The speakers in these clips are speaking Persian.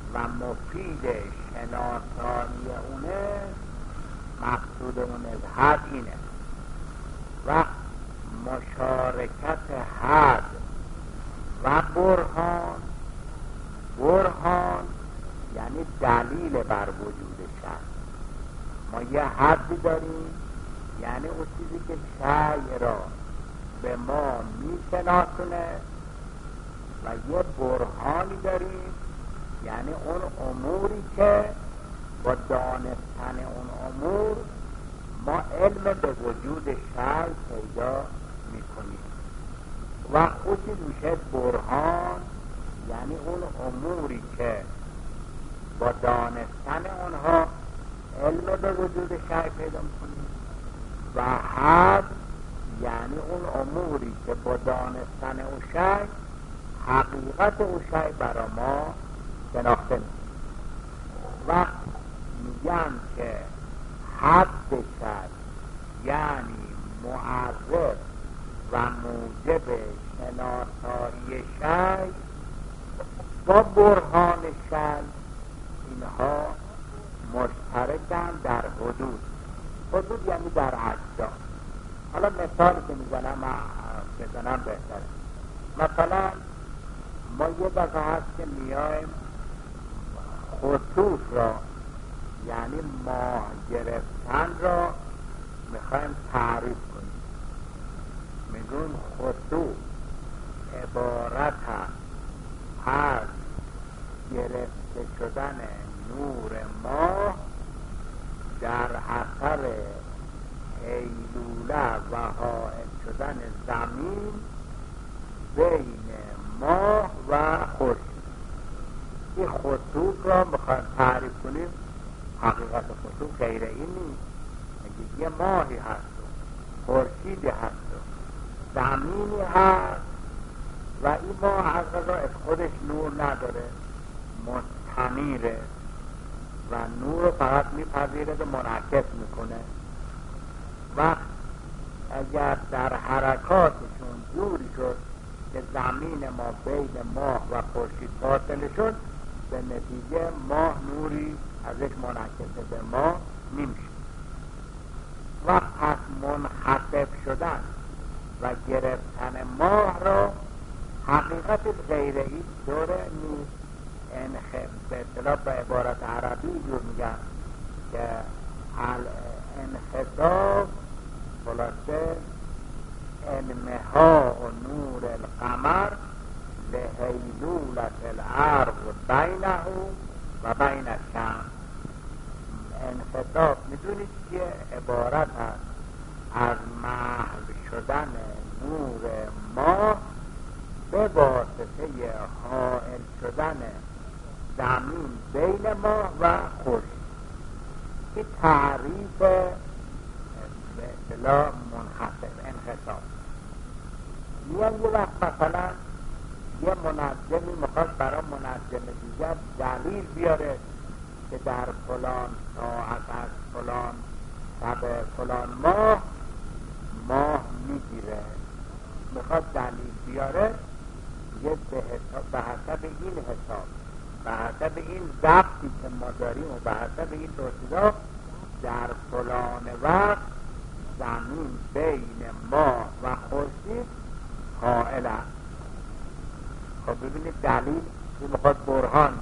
و مفید شناسایی اونه، مقصودمون از حد اینه. و مشارکت حد و برهان، برهان یعنی دلیل بر وجود شرع. ما یه حدی داریم، یعنی اون چیزی که شرع را به ما میشناسونه، و یه برهانی داریم، یعنی اون اموری که با دانستن اون امور ما علم به وجود شرع پیدا میکنیم. و خودی میشه برهان، یعنی اون اموری که با دانستن اونها علم به وجود شرع پیدا میکنیم. و حد یعنی اون اموری که با دانستن اون شرع حقیقت اون شرع برای ما شناخته میشه. و میگن که حد شرع یعنی معرف و موجب شناسایی شرع با برهان شرع، اینها مشترکن در حدود. حدود یعنی در اجزا. حالا مثالی که بزنم بهتره. مثلا ما یه دفعه هست که میایم خطوط را، یعنی ماه گرفتن را میخوایم تعریف کنیم. میگون خطوط عبارت از گرفته شدن نور ماه در اثر هیلوله و حائل شدن زمین بین ماه و خورشید. این خطوط را میخوایم تعریف کنیم. حقیقت خطوط غیر این نیست. یه ماهی هست و خورشیدی هست و زمینی هست، و این ماه حقیقتا از خودش نور نداره، مستنیره و نور رو فقط میپذیره و منعکس میکنه. و اگر در حرکاتشون جوری شد که زمین ما بین ماه و خورشید فاصله شد، به نتیجه ماه نوری ازش منعکس به ما نمیشه. و پس منخسف شدن و گرفتن ماه را حقیقت غیر این دوره نیست. به اصطلاح به عبارت عربی جور میگن که الانخساف خلاصه انمها و نور القمر لهیلولت الارض بینه و بین الشمس. انخساف میدونید که عبارت هست از محو شدن نور ماه به واسطه حائل شدن زمین بین ماه و خورشید. این تعریف به اصطلاح منخسف انخساف. میان یه وقت مثلا یه منجمی میخواد برای منجم دیگر دلیل بیاره که در فلان ساعت از فلان شب فلان ماه میگیره، میخواد دلیل بیاره، یه به حسب این حساب، به حسب این ضبطی که ما داریم و به حسب این توصیدا در فلان وقت زمین بین ماه و خورشید حائل است. خب ببینید دلیل این میخواد برهان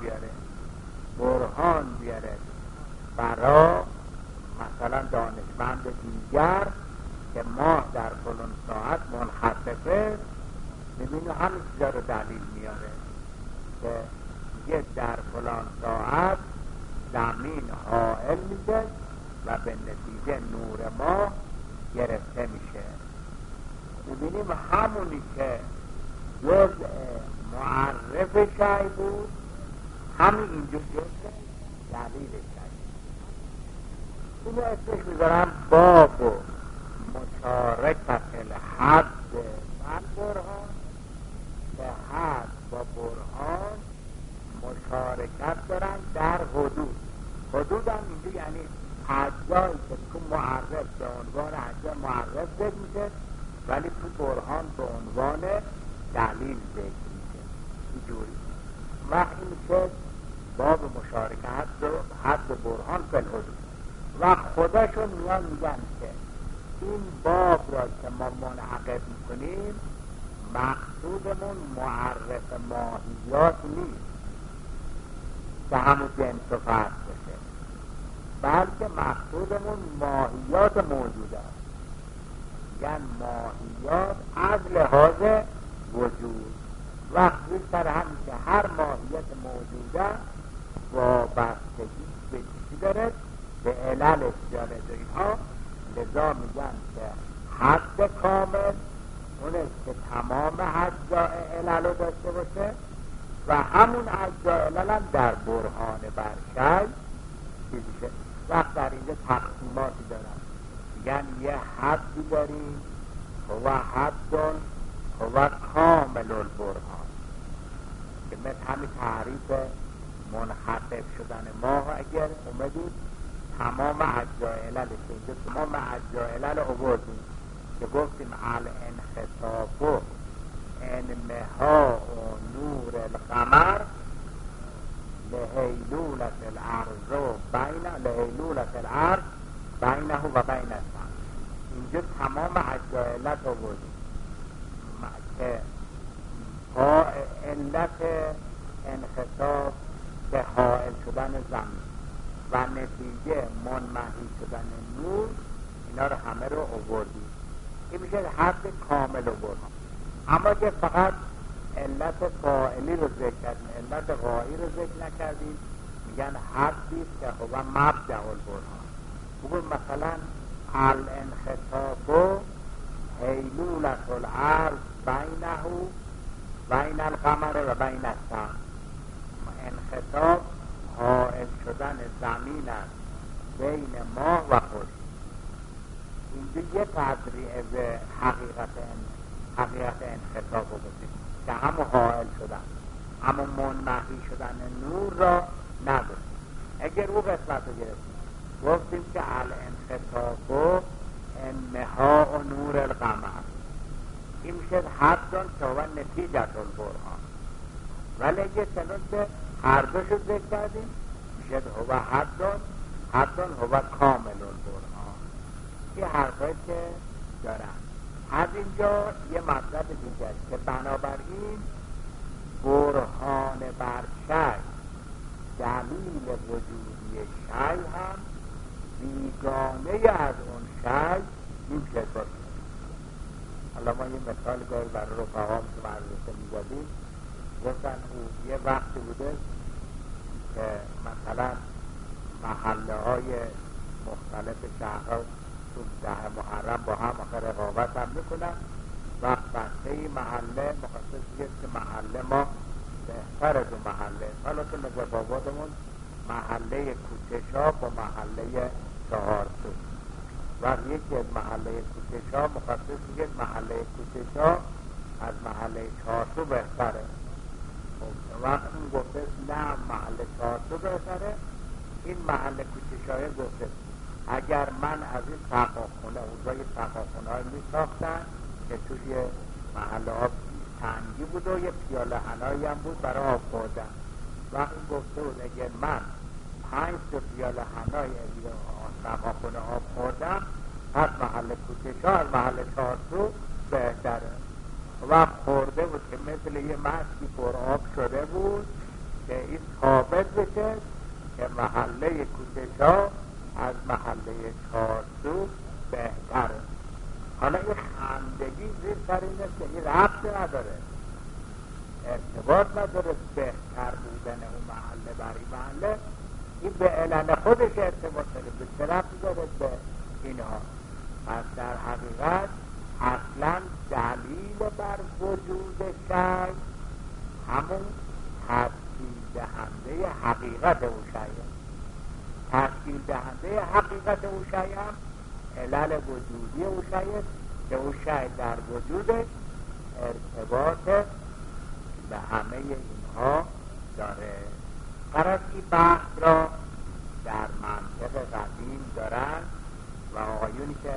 بیاره برای مثلا دانشمند دیگر که ماه در فلان ساعت منخسفه. ببینید همین چیزا رو دلیل میاره که یه در فلان ساعت زمین حائل میشه و به نتیجه نور ماه گرفته میشه. ببینیم همونی که جزء معرف شای بود، همین اینجا جزء دلیل شای. اینو اسمش میذارم باب و مشارکت الحد و برهان، که حد با برهان مشارکت دارن در حدود. حدود هم اینجا یعنی اجزایی که تو معرف به عنوان اجزا معرف ذکر میشه، ولی تو برهان به عنوان دلیل ذکر میشه. اینجوری و این که باب مشارکه حد برهان فی الحدود و خودشون میگن که این باب را که ما منعقد میکنیم مقصودمون معرف ماهیات نیست که همون جنس و فرد بشه، بلکه مقصودمون ماهیات موجود است. یعنی ماهیات از لحاظ وجود وقتی سر هم که هر ماهیت موجوده وابستگی به چیزی داره، به علل اختیارات اینها، لذا میگن که حد کامل اونه که تمام اجزاء علل رو داشته باشه و همون اجزاء علل هم در برهان برشی چیزی شه. وقت در اینجا تقسیماتی دارن، میگن یه حدی داریم و حدون و کامل البرهان که مثل همین تعریف منخطب شدن ماه اگر اومدید تمام اجزاء علل که تمام اجزاء علل آوردیم که گفتیم الانخطاف انمها و نور القمر لهیلولت الارض بینه و بین السماء. اینجا تمام اجزاء علت آوردیم که علت انخطاف به حائل شدن زمین و نتیجه منمحی شدن نور، اینا رو همه رو آوردیم. این میشه حد کامل آوردیم. اما که فقط علت فاعلی رو ذکر کردیم، علت غایی رو ذکر نکردیم، میگن حدی که هو مبدأ البرهان. بگو مثلا الانخطاف هیلولت الارض بین القمر و بین السماء. انخطاف حائل شدن زمین است بین ماه و خورشید. اینجا یه قدری از حقیقت انخطاف رو بسید که همون حائل شدن، همون منمحی شدن نور را نداریم. اگر او قسمت رو گرفتیم گفتیم که الانخطاف انمها و نور القمر، این میشه حدن که هو نتیجت البرهان. ولی اگه چنون که هر دوشو ذکر کردیم میشه هو حدن هو کامل البرهان. این حرفایی که دارن. از اینجا یه مطلب دیگر که بنابراین برهان بر شی، دلیل وجودی شی هم بیگانه از اون شی نمیشه باشه. حالا ما یه مثال گاهی برای رفقام که مدرسه می‌زدیم گفتن او یه وقتی بوده که مثلا محله های مختلف شهرها تو 10 محرم با هم آخر رقابت هم میکنن. وقت بسته محله مخصوص بگید که محله ما بهتر از اون محله، حالا که نجف آبادمون محله کوچه‌شاه با محله چهارسو، وقت یکی از محله کوچه‌شاه مخصوص بگید محله کوچه‌شاه از محله چهارسو بهتره. وقت اون گفته نه محله چهارسو بهتره، این محله کوچه‌شاه گفته اگر من از این سقاخونه اونجای سقاخونه های می ساختن که توش یه محله آب تنگی بود و یه پیاله حنایی هم بود برای آب خوردن. وقتی گفته بود اگر من 5 پیاله حنای سقاخونه آب خوردم پس محله کوچه‌شاه از محله چهارسو بهتره. و خورده بود که مثل یه مشکی پر آب شده بود که این ثابت بشه که محله کوچه‌شاه از محله چهارسو بهتره. حالا این خندگی زیر سر این است که این ربط نداره، ارتباط نداره بهتر بودن اون محله برای محله، این به علل خودش ارتباط داره، به چه ربطی داره به اینها. پس در حقیقت اصلا دلیل بر وجود شی همون تشکیل دهنده حقیقت او شیه. تشکیل دهنده حقیقت او شی هم علل وجودی او شیه که او شی در وجودش ارتباط به همه اینها داره. قرار این بحث را در منطق قدیم دارن و آقایونی که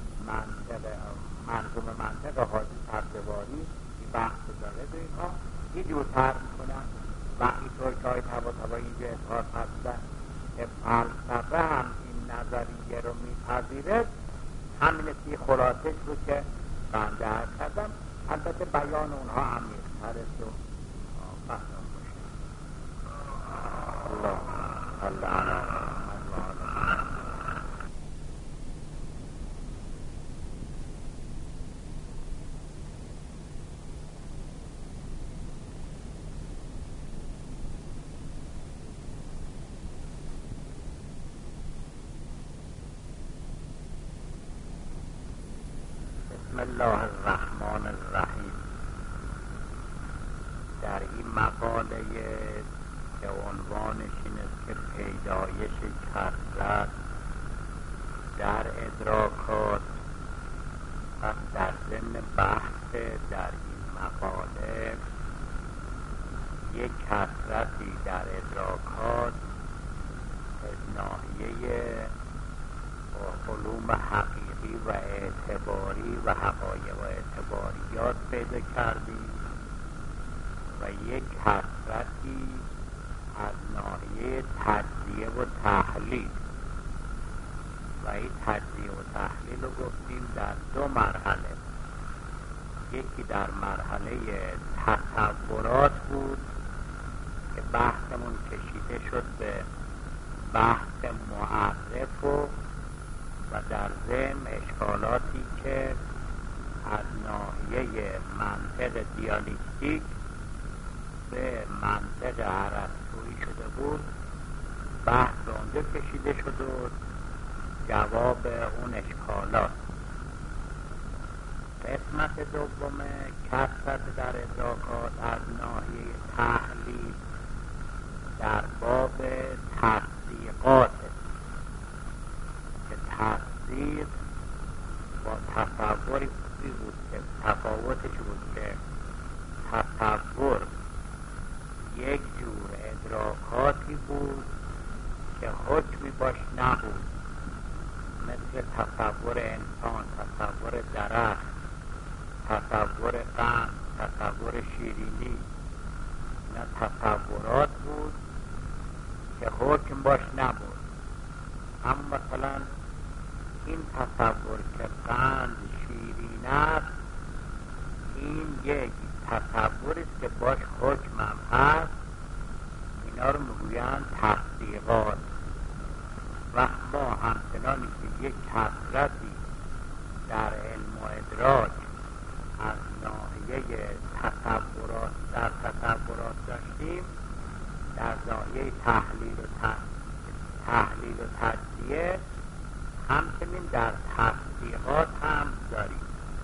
منظوم منطق حاجی طباطبایی این بحث داره به اینها این جور طرح میکنن و اینطور که های طباطبایی اینجا اظهار فرمودن که فلسفه هم این نظریه رو میپذیره، همین سی خلاصش رو که بنده عرض کردم. البته بیان اونها عمیق‌تر است و فهم باشه. الله صل علی بسم الله الرحمن الرحیم. در این مقاله که عنوانش این است که پیدایش کثرت در ادراکات، پس در ضمن بحث در این مقاله یک کثرتی در ادراکات از ناحیه علوم حقیقی و اعتباری و حقایق و اعتباریات پیدا کردیم و یک کثرتی از ناحیه تجزیه و تحلیل، و این تجزیه و تحلیل رو گفتیم در دو مرحله. یکی در مرحله تصورات بود که بحثمون کشیده شد به بحث معرف و در ضمن اشکالاتی که از ناحیه منطق دیالکتیک به منطق ارسطویی شده بود، بحث به اونجا کشیده شد و جواب اون اشکالات. قسمت دوم کثرت در ادراکات از ناحیه تحلیل در باب تصدیقات، که تصدیق با تصوری بود که تفاوتش بود که تصور یک جور ادراکاتی بود که حکمی باش نبود، مثل تصور انسان، تصور درخت، تصور قند، تصور شیرینی. اینا تصورات بود که حکم باش نبود. اما مثلا این تصور که قند شیرین است، این یک تصوری است که باش حکم هم هست. اینا رو میگویند تصدیقات. و ما همچنانی که یک کثرتی در علم و ادراک از ناحیه تصورات در تصورات داشتیم، در ناحیه تحلیل و تجزیه همچنین در تصدیقات هم داریم.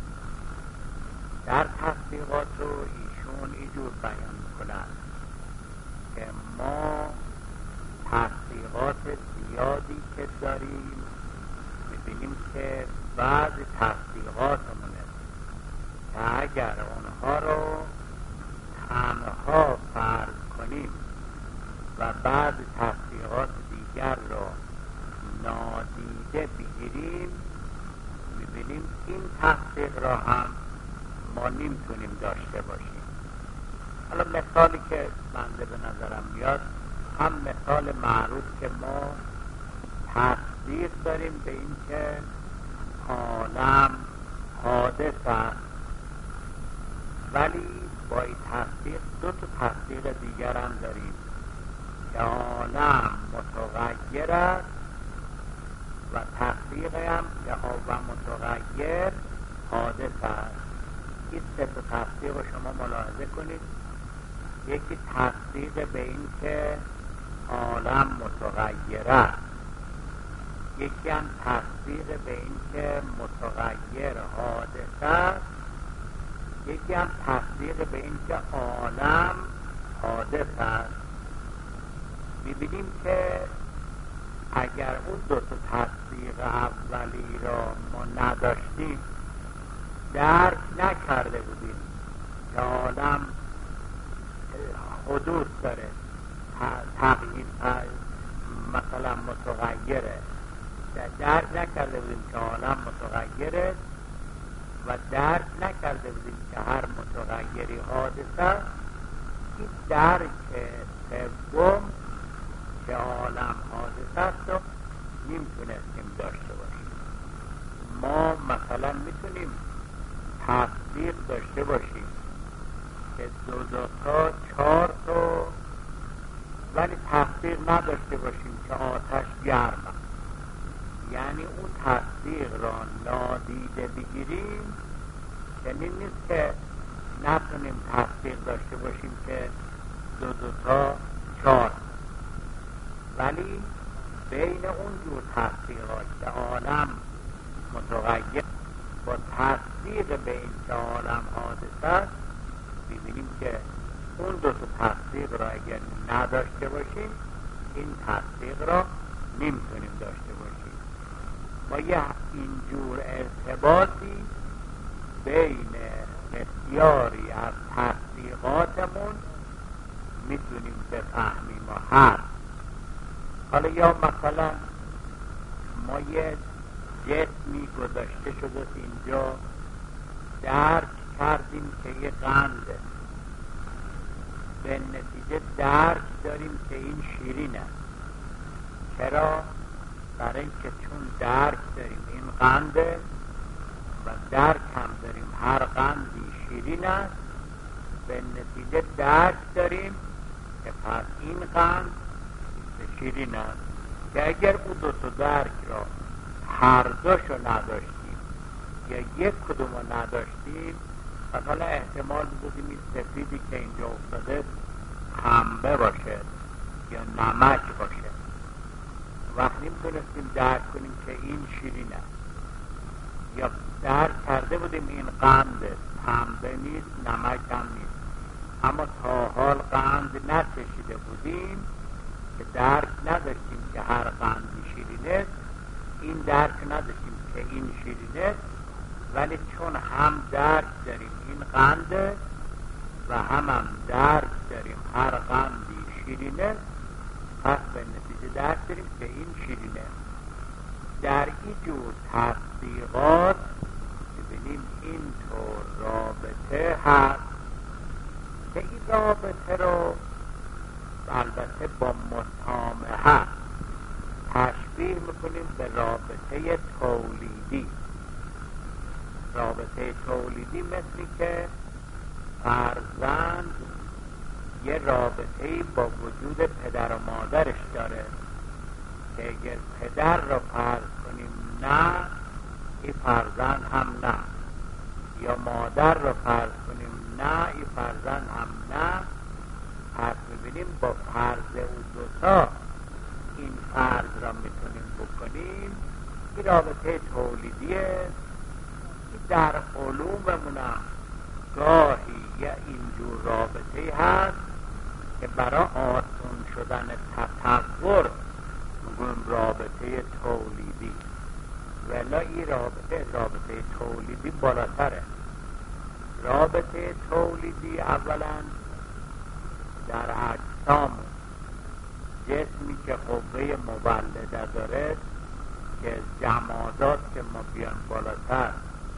در تصدیقات رو ایشون اینجور بیان میکنند که ما تصدیقات زیادی که داریم، میبینیم که بعضی تصدیقاتمونه که اگر اونها رو تنها فرض کنیم و بعضی تصدیقات دیگر رو نادیده بگیریم، میبینیم این تصدیق را هم ما نمیتونیم داشته باشیم. حالا مثالی که بنده به نظرم میاد، هم مثال معروف که ما تصدیق داریم به این که عالم حادث است، ولی با این تصدیق دو تا تصدیق دیگر هم داریم که عالم متغیر است و تصدیق هم که و متغیر حادث است. این سه تا تصدیق رو شما ملاحظه کنید. یکی تصدیق به این که عالم متغیر است، یکی هم تصدیق به این که متغیر حادث است، یکی هم تصدیق به این که عالم حادث است. می‌بینیم که اگر اون دو تا تصدیق اولی را ما نداشتیم، درک نکرده بودیم که عالم حدوث داره، تغییر مثلا متغیره، درک نکرده بودیم که عالم متغیره و درک نکرده بودیم که هر متغیری حادث است. این درک سوم که عالم حادث است و نمیتونستیم داشته باشیم. ما مثلا میتونیم تصدیق داشته باشیم که دو تا 4 تا، ولی تصدیق نداشته باشیم که آتش گرم است. یعنی اون تصدیق را نادیده بگیریم، یعنی نیست که نتونیم تصدیق داشته باشیم که دو تا 4، ولی بین اون جور تصدیقات که عالم متغیر با تصدیق به این که عالم حادث است، ببینیم که اون دو تا تصدیق را اگر نداشته باشیم این تصدیق را نمیتونیم داشته باشیم. ما یه اینجور ارتباطی بین بسیاری از تصدیقاتمون میتونیم بفهمیم و هست. حالا یا مثلا ما یه جسمی گذاشته شده اینجا، درک کردیم که یه قنده، به نتیجه درک داریم که این شیرین است. چرا؟ برای اینکه چون درک داریم این قنده و درک هم داریم هر قندی شیرین است، به نتیجه درک داریم که پس این قند شیرین است. که اگر اون دو تا درک را هر دوشو نداشتیم یا یک کدوم رو نداشتیم، مثلا احتمال بودیم این سفیدی که اینجا افتاده پنبه باشه یا نمک باشه، وقت نمیتونستیم درک کنیم که این شیرین است. یا درک کرده بودیم این قند پنبه نیست، نمک هم نیست، اما تا حال قند نچشیده بودیم که درک نداشتیم که هر قندی شیرین است. این درک نداشتیم که این شیرین است، ولی چون هم درک داریم این قنده و هم درک داریم هر قندی شیرین است، پس به نتیجه درک داریم که این شیرین است. در این جور تصدیقات ببینیم اینطور رابطه هست که این رابطه رو البته با مسامحه تشبیه میکنیم به رابطه تولیدی. رابطه تولیدی مثلی که فرزند یه رابطه‌ای با وجود پدر و مادرش داره که اگر پدر رو فرض کنیم نه، این فرزند هم نه، یا مادر رو فرض کنیم نه، این فرزند هم نه. پس می‌بینیم با فرض او دوتا این فرض را میتونیم بکنیم. این رابطه تولیدیه. در علوممون گاهی یه اینجور رابطه هست که برای آسان شدن تصور میگویم رابطه تولیدی، ولی این رابطه تولیدی بالاتره. رابطه تولیدی اولا در اجسام، جسمی که قوه مولده داره که جمادات که ما بیان بالاتر،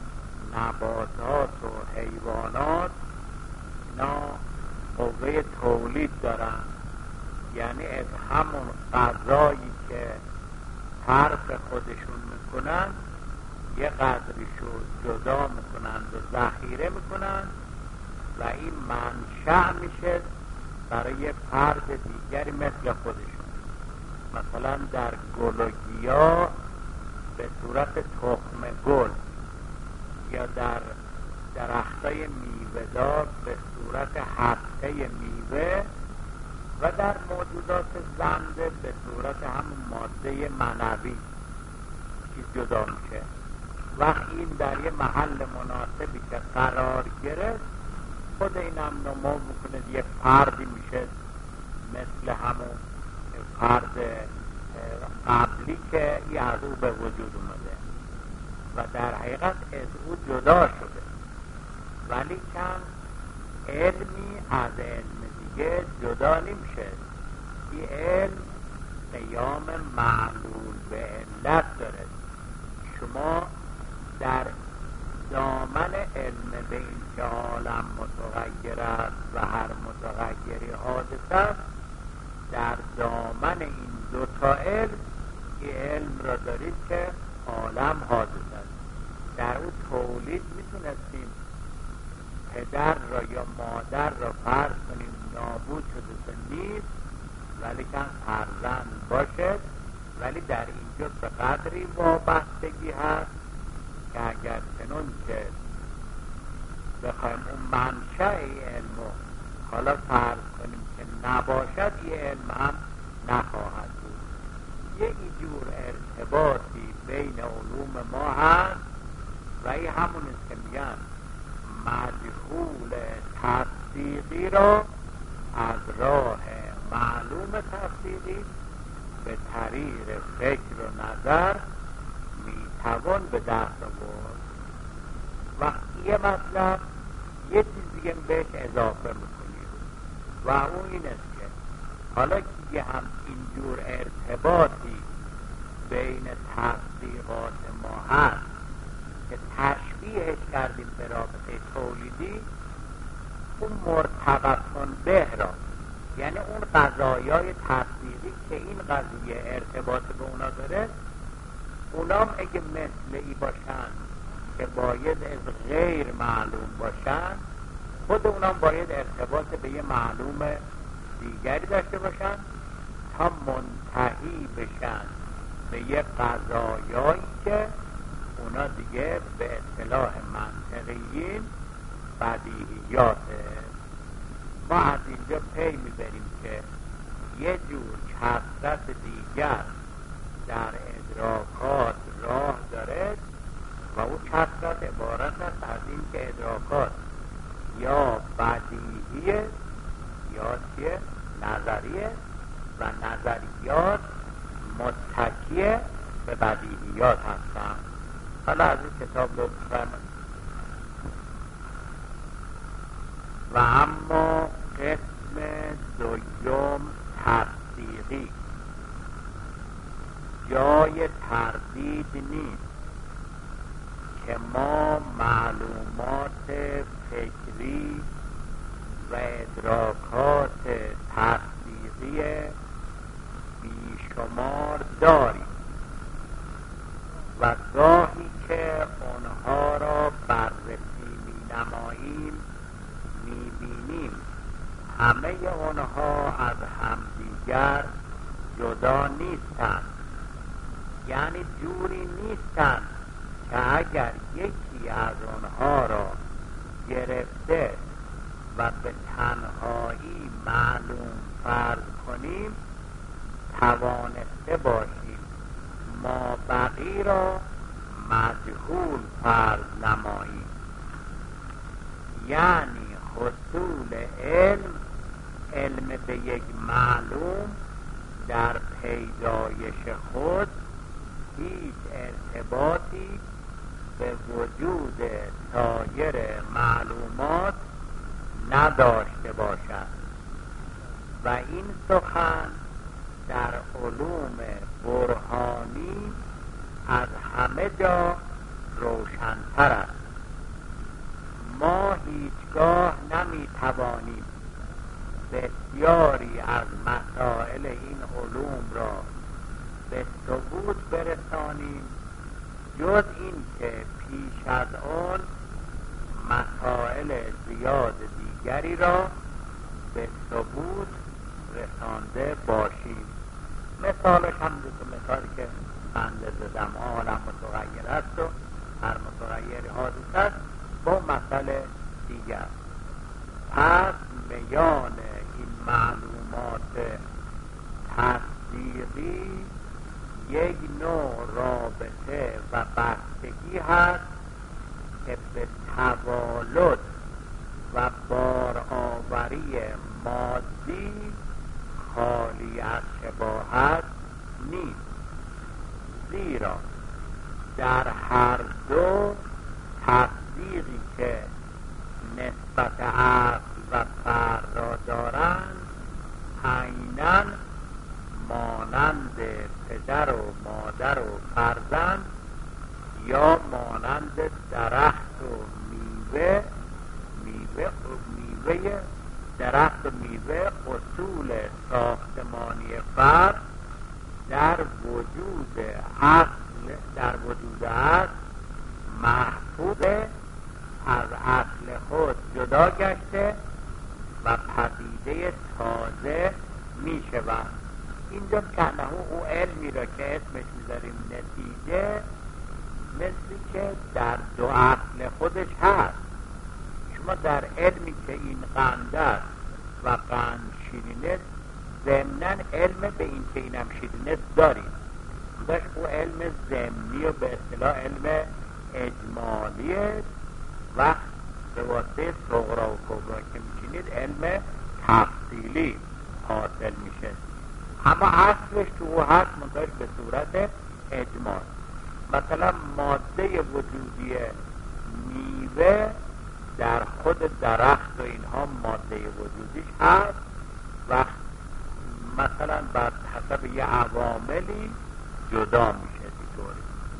نباتات و حیوانات، اینا قوه تولید دارن، یعنی از همون غذایی که صرف خودشون میکنن یه قدریشو جدا میکنن و ذخیره میکنن و این منشأ میشه برای فرد دیگری مثل خودشون. مثلا در گل و گیاه به صورت تخم گل، یا در درختای میوه‌دار به صورت حبه میوه، و در موجودات زنده به صورت همون ماده معنوی چیز جدا میشه. وقت این در یه محل مناسبی که قرار گرفت، خود این هم نمو میکنه، یه فردی میشه مثل همون فرد قبلی که این از او به وجود اومده و در حقیقت از او جدا شده، ولی کن علمی از علم دیگه جدا نمیشه. این علم قیام معلول به علت داره. شما در دامن علم به این که عالم متغیر است و هر متغیری حادث است، در دامن این دوتا علم این علم را دارید که عالم حادث است. در او تولید میتونستیم پدر را یا مادر را فرض کنیم نابود شده نیست، ولی کن فرزند باشد، ولی در اینجا به قدری وابستگی هست که اگر چنون که بخوایم اون منشأ علم رو حالا فرض کنیم که نباشد، این علم هم نخواهد بود. یه جور ارتباطی بین علوم ما هست و این همون است که میگن مجهول تصدیقی را از راه معلوم تصدیقی به طریق فکر و نظر میتوان به دست آورد. وقتی یه مطلب یه چیز دیگه بهش اضافه میکنیم و اون این است که حالا که هم اینجور ارتباطی بین تصدیقات ما هست که تشبیهش کردیم به رابطه تولیدی، اون مرتبطون به را، یعنی اون قضایای تصدیقی که این قضیه ارتباط به اونا داره، اونام اگه مثل ای باشن که باید از غیر معلوم باشن، خود اونام باید ارتباط به یه معلوم دیگری داشته باشن تا منتهی بشن به یه قضایایی که اونا دیگه به اصطلاح منطقیین بدیهیاته. ما از اینجا پی میبریم که یه جور کثرت دیگر در ادراکات راه داره و اون کثرت عبارت است از این که ادراکات یا بدیهیه یا چیه نظریه و نظریات متکیه به بدیهیات هستن. حالا از این کتاب رو بفرمایید. و اما قسم دوم تصدیقی، جای تردید نیست که ما معلومات فکری و ادراکات تصدیقی بیشمار داریم و گاهی که آنها را بررسی می نماییم می بینیم همه آنها از همدیگر جدا نیستند، یعنی جوری نیستند که اگر یکی از آنها را گرفته و به تنهایی معلوم فرض کنیم توانسته باشیم ما بقی را مجهول فرض نماییم. یعنی حصول علم به یک معلوم در پیدایش خود هیچ ارتباطی به وجود سایر معلومات نداشته باشد و این سخن در علوم برهانی از همه جا روشن‌تر است. ما هیچگاه نمی‌توانیم بسیاری از مسائل این علوم را به ثبوت برسانیم جز این که پیش از آن مسائل زیاد دیگری را به ثبوت رسانده باشیم. مثالش هم دو مثالی که بنده زدم، عالم متغیر است و هر متغیر حادث است با مسئله دیگر. پس میان این معلومات تصدیقی یک نوع رابطه و بستگی هست که به توالد و بارآوری مادی خالی از شباهت نیست، زیرا در هر دو تصدیقی که نسبت عقل و فرع را دارند عیناً مانند پدر و مادر و فرزند یا مانند درخت و میوه میوه درخت میوه اصول ساختمانی فرد در وجود اصل محفوظ از اصل خود جدا گشته و پدیده تازه می شود. اینجا کنه او علمی را که اسمش میذاریم نتیجه، مثلی که در دو اصل خودش هست. شما در علمی که این قند است و قند شیرین است، ضمناً علم به این که اینم شیرین است داریم. داشت او علم ضمنی و به اصطلاح علم اجمالی است و به واسطه صغرا و کبرا که میچینید علم تفصیلی حاصل میشه. اما اصلش تو او هست، منتهاش به صورت اجمال. مثلا ماده وجودی میوه در خود درخت و اینها ماده وجودیش هست و مثلا بر حسب یه عواملی جدا میشه دیگوری.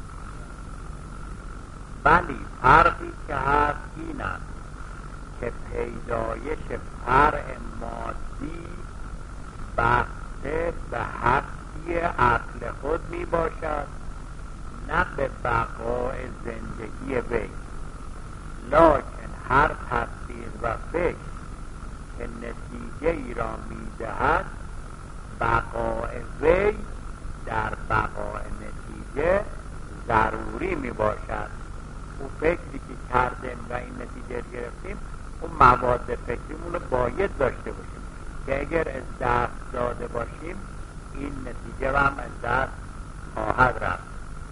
ولی فرقی که هست این است که پیدایش فرع مادی بسته به هستی اصل خود می باشد، نه به بقای زندگی وی. لکن هر تصدیق و فکر که نتیجه ای را می دهد، بقای وی در بقای نتیجه ضروری می باشد. اون فکری که کردیم و این نتیجه رو گرفتیم، اون مواد فکریمون رو باید داشته باشیم که اگر از دست داده باشیم این نتیجه رو هم از دست خواهد رفت.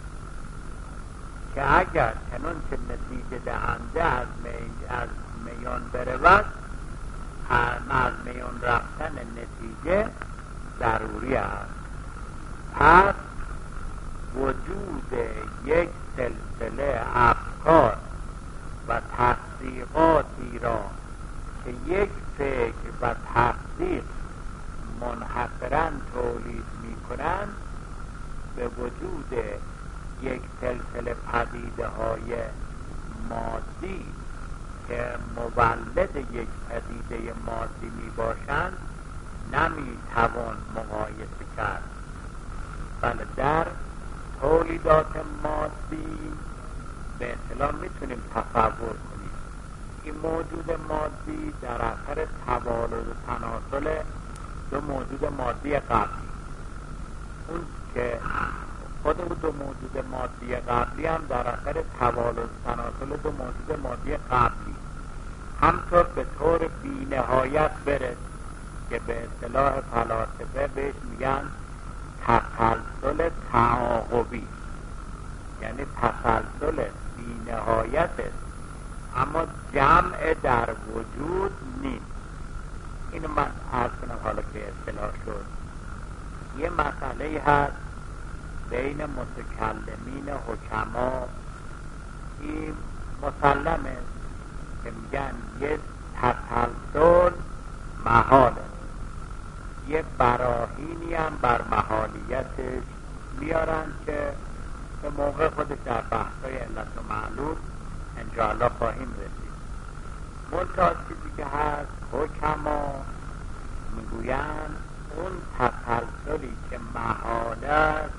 که اگر چنان که نتیجه دهنده از میان برود، از میان رفتن نتیجه ضروری است. پس وجود یک سلسله افکار و تصدیقاتی را که یک فکر و تصدیق منحصراً تولید می کنند، به وجود یک سلسله پدیده های مادی که مولد یک پدیده مادی می باشند نمی توان مقایسه کرد. بله در تولیدات مادی به اصطلاح میتونیم تصور کنیم این موجود مادی در اثر توالد و تناسل دو موجود مادی قبلی، اون که خود او دو موجود مادی قبلی هم در اثر توالد و تناسل دو موجود مادی قبلی همطور به طور بی نهایت برد که به اصطلاح فلاسفه بهش میگن تسلسل تعاقبی، یعنی تسلسل بی نهایت است اما جمع در وجود نیست. اینو من عرض کنم حالا که اصطلاح شد. یه مسئله هست بین متکلمین حکما، این مسلمه که میگن یه تسلسل محاله، یه براهینی هم بر محالیتش میارن که به موقع خودش در بحثای علت و معلول انشاءالله خواهیم رسید. منتها چیزی که هست حکما میگویند اون تسلسلی که محال است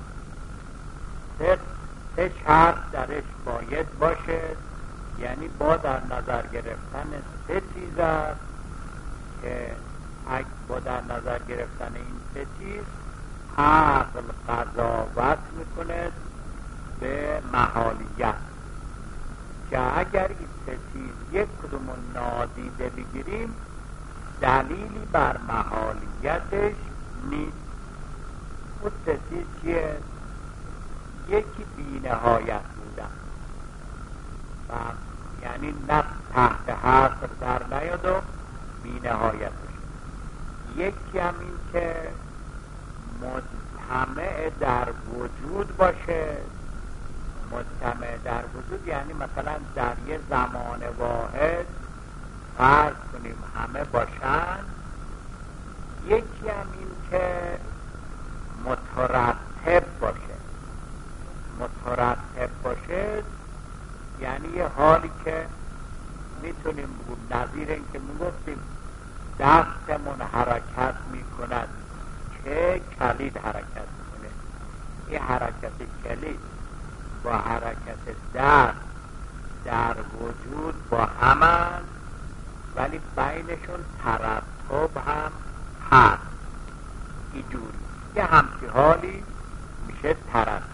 سه شرط درش باید باشه، یعنی با در نظر گرفتن سه چیز است که با در نظر گرفتن این سه چیز عقل قضاوت میکنه به محالیت، که اگر این سه چیز یک کدوم نادیده بگیریم دلیلی بر محالیتش نیست. اون سه چیز چیه؟ یکی بی نهایت بودن و یعنی نه تحت حصر در نیاد و بی نهایت بشه. یکی هم این که مجتمع در وجود باشه. مجتمع در وجود یعنی مثلا در یه زمان واحد فرض کنیم همه باشن. یکی هم این که مترتب باشه. مترتب باشه یعنی یه حالی که میتونیم نظیر این دستمون حرکت میکند که کلید حرکت میکنه. این حرکت کلید با حرکت دست در وجود با همان، ولی بینشون ترتب هم هست. اینجوری یه همچی حالی میشه ترتب.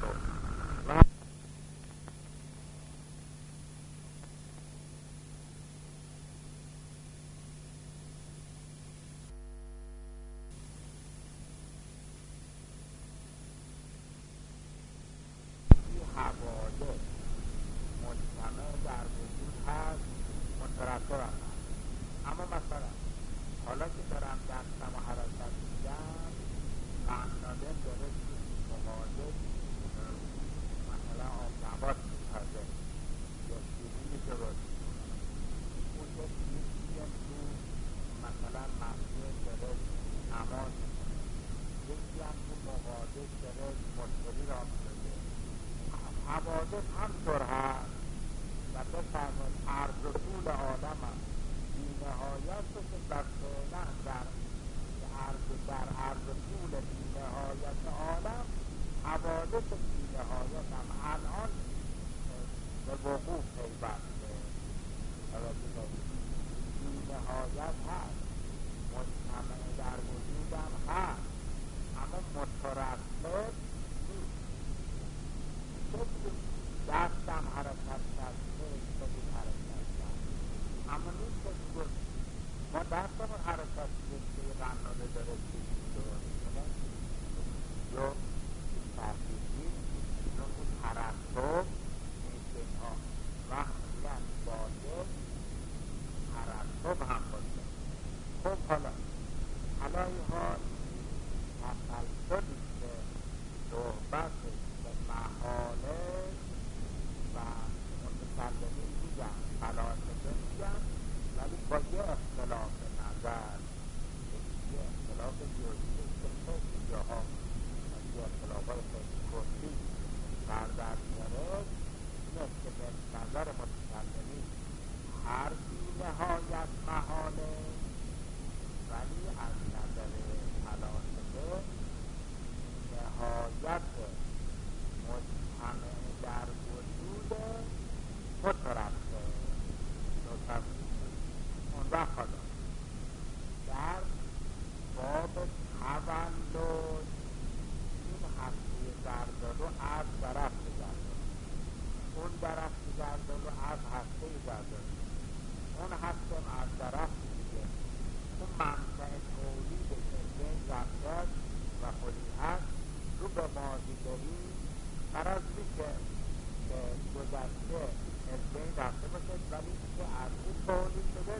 حوادث مجتمع در وجود هست، مترتب هم هست. اما مثلا حالا که دارم دستم و حرکت میدم، قنادم داره مقادر مثلا آب نبات میپرده یا شیرینی درست اون یه تو مثلا مسجد داره نماز میکنه، یکی هم تو مقادر داره مشتری را میده. حوادث همطور هست و بفرمایید عرض و طول آدم هم بی نهایت که فعلا در عرض و طول بی نهایت آدم حوادث بی نهایت هم الان به وقوع پیوسته. بی نهایت هست، مجتمع در وجود هم هست، اما مترتب نیست. دستم حرکت کرد، خیلی حرکت کرد، اما نیست که ما دستمون حرکت کنیم که یه قناده داره چیزی درست کنه یا تحقیق نیست، چون اون ترتب نیست ها وقت میگن باده ترتب هم باشه. خب حالا این حال تسلسلی که صحبت به محاله و متکلمین میگن، فلاسفه میگن، ولی با یه اختلاف نظر، یه اختلاف جزئی که خیلی جاها یه اختلافات خیلی کلی بردر میاره، اینه که به نظر متکلمین هر بی نهایت محاله، ولی از نظر فلاسفه نهایت مجتمع در وجود مترتب. اون وقت حالا در باب تولد این هسته زردالو از درخت زردالو، اون درخت زردالو از هسته زردالو، اون هسته از درخت دیگه، اون منطقه تولیدش بین زندگی و خودی هست رو به ماضی داری قرار که گذشته از بین رفته باشه، ولی که از اون تولید شده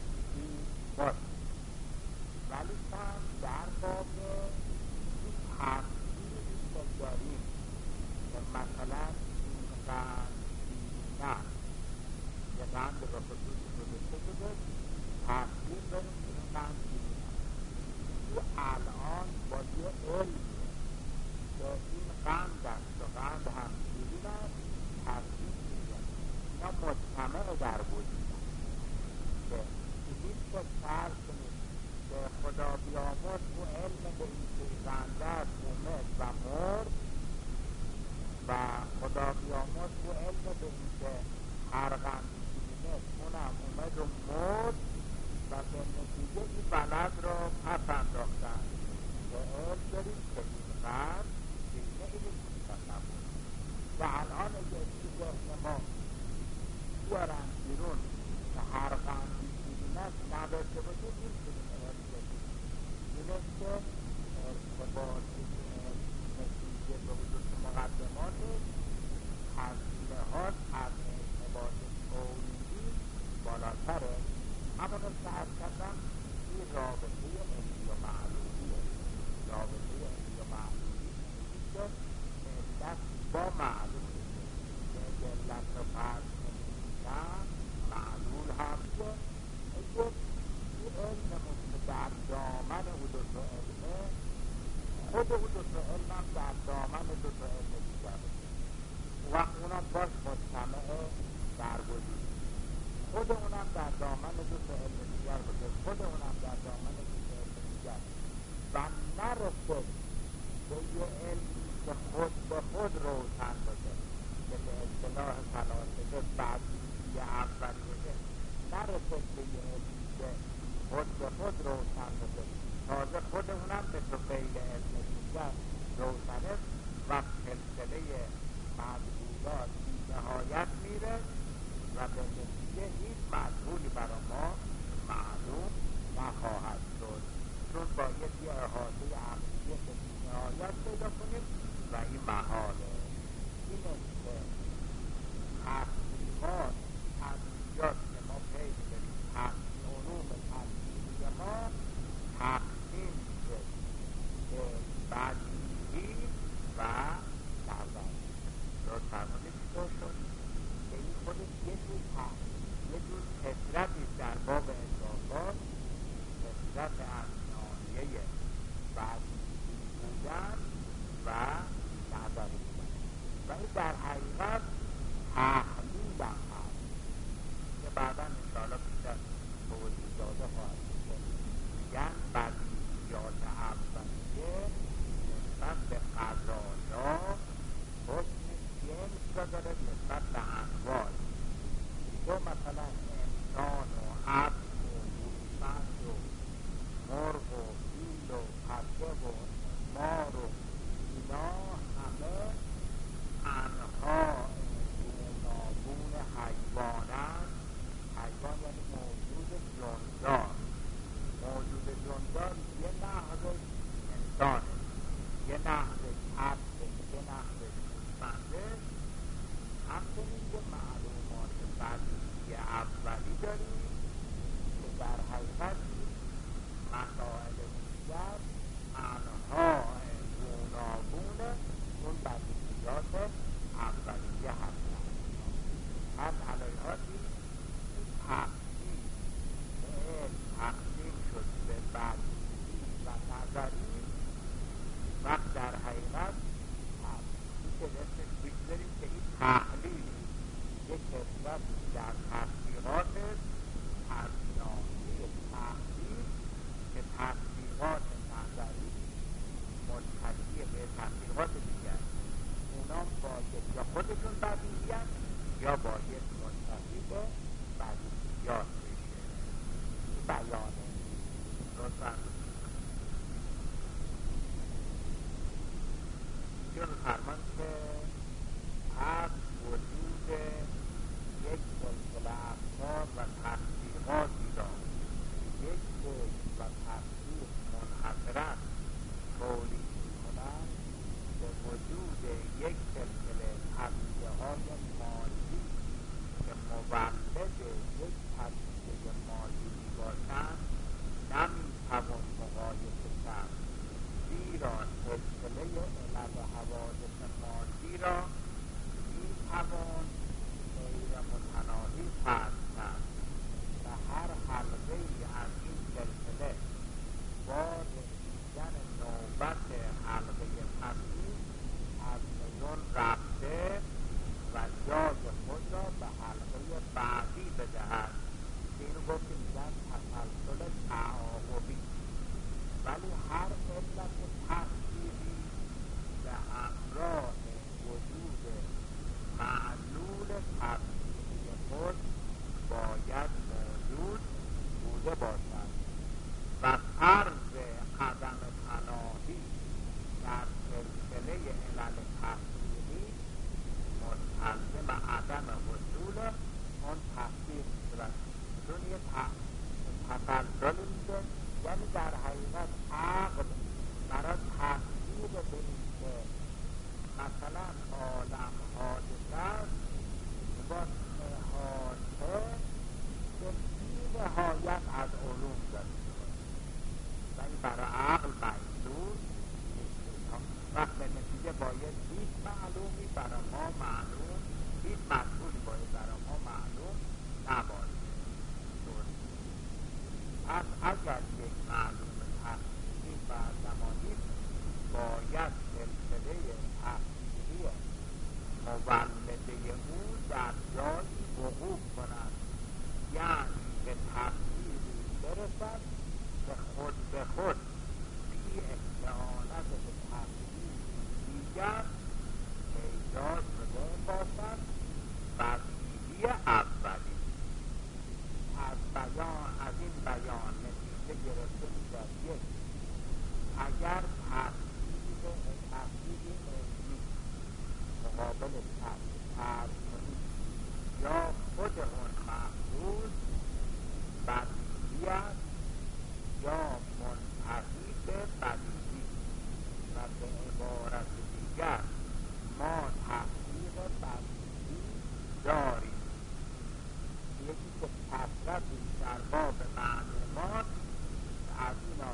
باشه. ولی هم در باب این تفسیری که داریم که مثلا این قند نه یه قند را خصوصی گذاشته شده، تفسیر داریم که این قند نه او الان با یه علمیه که این قند است و قند هم شیرین است، تفسیر میگن اینا مجتمع در وجود است که هیچ که فرض کنید که خدا بیامرز او علم به این که قند است اومد و مرد و خدا بیامرز او علم به این که هر قندی شیرین است اونم اومد و مرد و به نتیجه این بلد را پس انداختن که علم داریم که این قند شیرینه این مستقل نبود و الان اگه چی ذهن ما بیارن بیرون که هر قندی شیرین است نداشته باشه این شیرین علم داریم. اینه که ارتباط نتیجه به وجود مقدمات از لحاظ از ارتباط تولیدی بالاتره. اما نصف از کردن این رابطه علمی و معلولیه، رابطه علمی و معلولی که علت با معلولی که علت رو فرض کنیدن معلول هم که این علممون که در دامن او دوتا علمه، خود او دوتا علم هم در دامن دوتا علم دیگر و اونم باش مجتمع در وجود، خود اونم در دامن دوتا علم دیگر بوده، خود اونم در دامن دوتا روشن بده. تازه خود اونم به طفیل ابن سیجر روشنه و سلسله مجهولات بی نهایت میره و به نتیجه هیچ مجهولی برای ما معلوم نخواهد شد، چون باید یه احاطه عقلیه به بی نهایت پیدا کنیم و این محاله. اینه که تحقیقات طبیعیات که ما پی میبریم، علوم طبیعی ما تقسیم میشه به بدیهی و نظری. درست فرمودید چطور شد؟ که این خودش یه جور فطرتی در باب اضافات، فطرت از ناحیه بدیهی بودن و نظری بودن و این در حقیقت تحلیل هم هست که بعدا انشاءالله بیشتر توضیح داده خواهد شد. میگن بدیهیات اولیه نسبت به قضایا حکم جنس را داره نسبت به انواع. تو مثلا انسان و عبد و گوسفند و مرغ و فیل و پشه و مار و اینا همه انواع گوناگون حیوانند. حیوان یعنی موجود جاندار. موجود جاندار یه نحوش انسانه، یه نحوش عبده، یه نحوش گوسفنده. همچنین یه معلومات بدیهی اولی داریم که در حقیقت مسائل دیگر انواع گوناگون اون بدیهیات اولیه هستند. از علیهاتی تقسیم شد به بدیهی و نظری. وقت در حقیقت که اسمش بگذاریم که این تحلیلی یک کسرت در تحقیقات از ناحیه تحلیل که تحقیقات نظری متکی به تحقیقات دیگر، اونا باید یا خودشون بدیهیت یا باید متکی به بدیهیات بشه. بیانه لطفا چون فرمان که از وجود یک سلسله افکار و تحقیقاتی را یک فکر و تحقیق منحصرا تولید می‌کنند، به وجود یک سلسله پدیده‌های مادی که مولد یک پدیده مادی میباشند نمی‌توان مقایسه کرد، زیرا سلسله علل حوادث مادی را میتوان غیر متناهی فرض کرد و هر حلقه‌ای از این سلسله با رسیدن نوبت حلقه پسی از میان رفته و جای خود را به حلقه بعدی بدهد. اینو گفتیم میگن تسلسل تعاقبی. ولی هر علت تحصیلی به همراه وجود معلول تفصیلی خود باید موجود بوده باشد و فرض عدم پناهی در سلسله علل تفصیلی مستلزم عدم حصول اون تفصیل میشود. چون یه تسلسل میده، یعنی در حقیقت عقل برای تحقیق به این که مثلا عالم حادثه است با احاطه به بی نهایت از علوم داره و این برای عقل مجذور نیست. وقت به نتیجه باید هیچ معلومی برای ما معلوم، هیچ مجهولی باید برای ما معلوم نباشه. پس اگر یک معلوم تحصیلی و زمانی باید سلسله تحصیلی مولده او در جایی وقوع کند، یعنی به تحصیلی برسد که خود به خود بی استعانت به تحصیلی دیگر ایجاد شده باشد. بدیهی اولی از این بیان نتیجه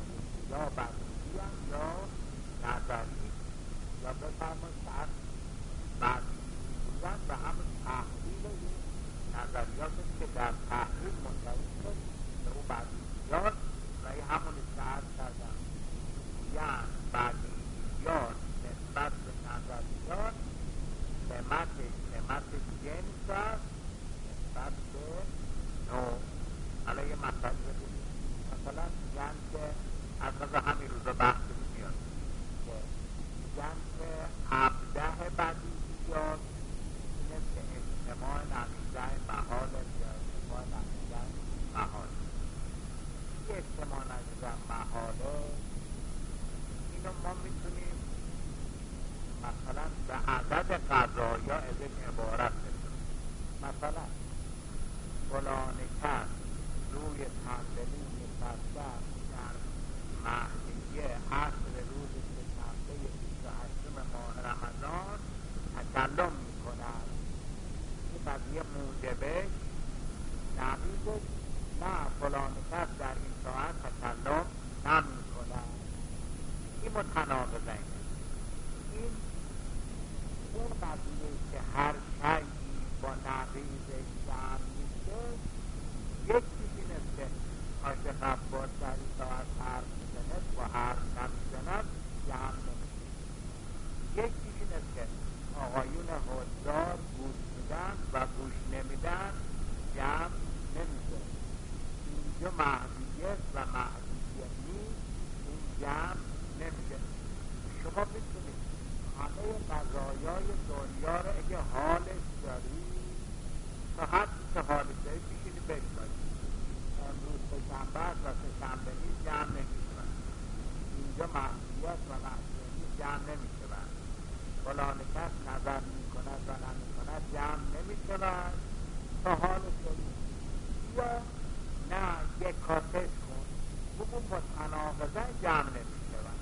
یا بدیهی هم یا نظری، یا بفرمایید که از بدیهی بودن و همون تحلیل این نظریات که در تحلیل منتهی شد به اون بدیهیات و این همونی که عرض کردم یعنی بدیهیات نسبت به نظریات سمت جنس است نسبت به نوع. حالا یه مسئله بودیم مثلا میگن که از همین روزا بحث میاد که میگن که ابده بدیهیات اینه که اجتماع نقیضه محال یا اجتماع نقیضه محال. این اجتماع نقیضه محاله اینو ما میتونیم مثلا به عدد قضایا ازش عبارت بکنیم. مثلا فلان کس روی صندلی نشسته در مهدیه عصر روز سه‌شنبه 28 ماه رمضان تکلم میکند. این قضیه موجبش نقیضش نه فلان کس در این ساعت تکلم نمیکند. این متناقضه. این اون قضیه که هر شیئی با نقیضش جمع میشه یکی اینه که عاشق عباس در این ساعت حرف میزند و حرف نمیزند جمع نمیشه. یکی اینه که آقایون حضار گوش میدن و گوش نمیدن جمع نمیشه. اینجا مهدیه و مهدیه نیست این جمع نمیشه. شما میتونید همه قضایای دنیا رو اگه حالش داری تا حدی که حالش داری بشینی بشنید. امروز سه‌شنبه است و سه‌شنبه نیست جمع نمیشه. اینجا مهدیت و مهدیه نیست جمع نمیشه. فلان کس نظر میکند و نمیکند جمع نمیشه تا حالش داری. یا نه یک کاتش کن اون متناقضه جمع نمیشه.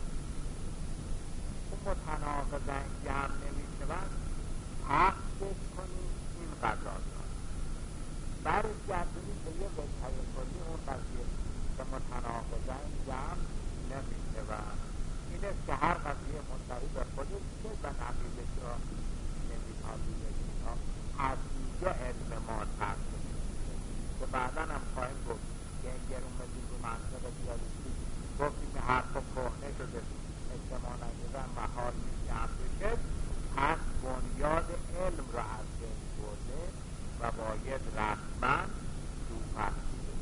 متناقضه جمع نمیشه حقش کنید این قضایا برش گردونید به یه وجهه کلی اون قضیه که متناقضه جمع نمیشه این است که هر قضیه منتهی به خودش و نقیضش را نمیپذیره. از اینجا علم ما تحصیل میشه که بعدا هم خواهیم گفت که این گرومدی رو منطقه دیالکتیک گفتیم که حرف کهنه شده اجتماع نقیضه محال نیست جمع بشه. پس بنیاد علم را از بین برده و باید رسما دوپخشیده.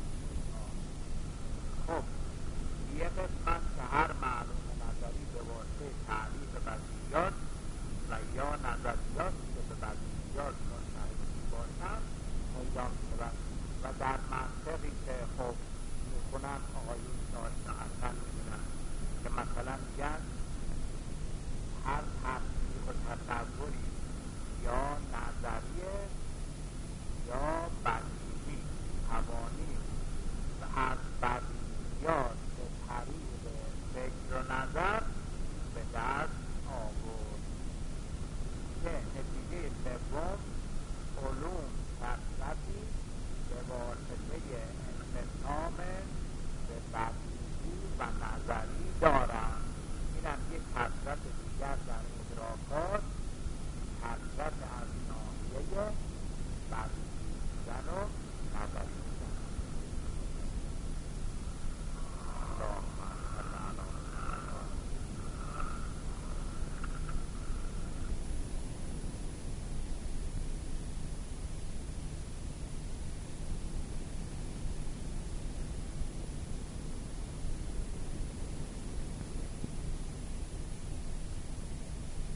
خب یه قسمت که هر معلوم نظری به واسطه تعریف بدیهیات و یا نظریات که به بدیهیات منتهی باشند پیدا می‌شود و در منطقی که خب میخونن آقایون داشتن اصلا میدونن که مثلا میگن هر تصدیق و تصوری یا نظریه یا بدیهی توانی و از بدیهیات به طریق فکر و نظر به دست آورد که نتیجه سوم علوم کثرتی به واسطه انقسام به بدیهی و نظری دارد.